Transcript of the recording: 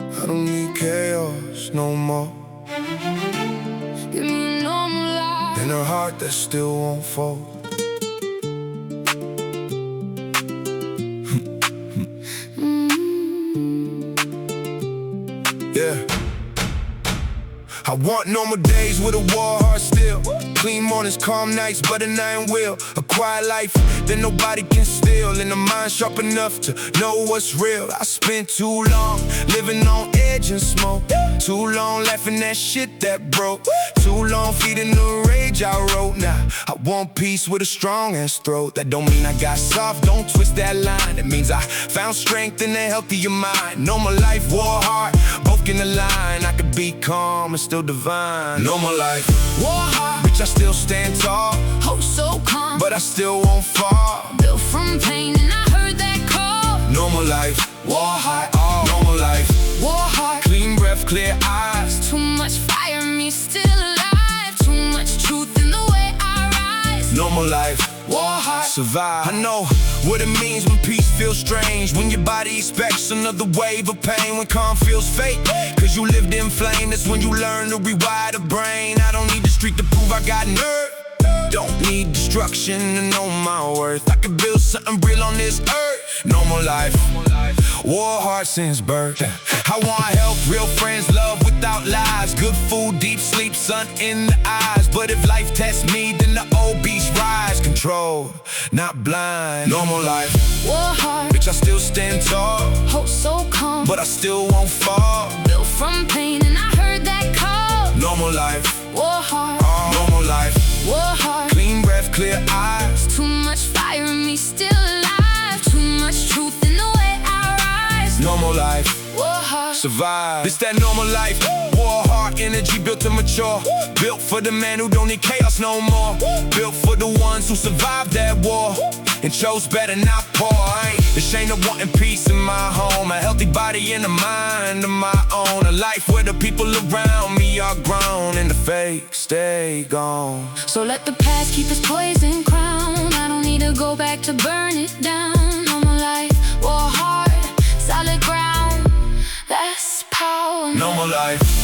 I don't need chaos no more. Give me a normal life. In her heart that still won't fold. Yeah. I want normal days with a war heart still. Clean mornings, calm nights, but an iron will. A quiet life that nobody can steal. And a mind sharp enough to know what's real. I spent too long living on edge and smoke. Too long laughing at shit that broke. Too long feeding the rage I wrote. Now I want peace with a strong ass throat. That don't mean I got soft, don't twist that line. It means I found strength in a healthier mind. Normal life, war heart, both can align. I could be calm and still divine. Normal life, War heart, bitch, I still stand tall, hope so calm, but I still won't fall. built from pain and I heard that call. Normal life, war heart, normal life. War heart, Clean breath, clear eyes. too much fire in me, still alive. Too much truth in the way I rise. Normal life, War heart, survive. I know what it means when peace feels strange. When your body expects another wave of pain. When calm feels fake, cause you lived in flame. That's when you learn to rewire the brain. I don't need the street to prove I got nerve. Don't need destruction to know my worth. I could build something real on this earth. Normal life, war heart since birth. I want help, real friends, love without lies. Good food, deep sleep, sun in the eyes. But if life tests me, then the old beast rise. Control, not blind. Normal life, war heart, bitch, I still stand tall, hope so calm, but I still won't fall. built from pain and I heard that call. Normal life, War heart, normal life. war heart, Clean breath, clear eyes. too much fire in me, still alive. Too much truth in the way I rise. Normal life, War heart, survive. This that normal life. War heart, energy built to mature. Built for the man who don't need chaos no more. Built for the ones who survived that war and chose better not poor. I ain't ashamed of wanting peace in my home. A healthy body and a mind of my own. A life where the people around me are grown and the fake stay gone. so let the past keep its poison crown. I don't need to go back to burn it down. Normal life, war heart, solid ground, that's power. Normal life,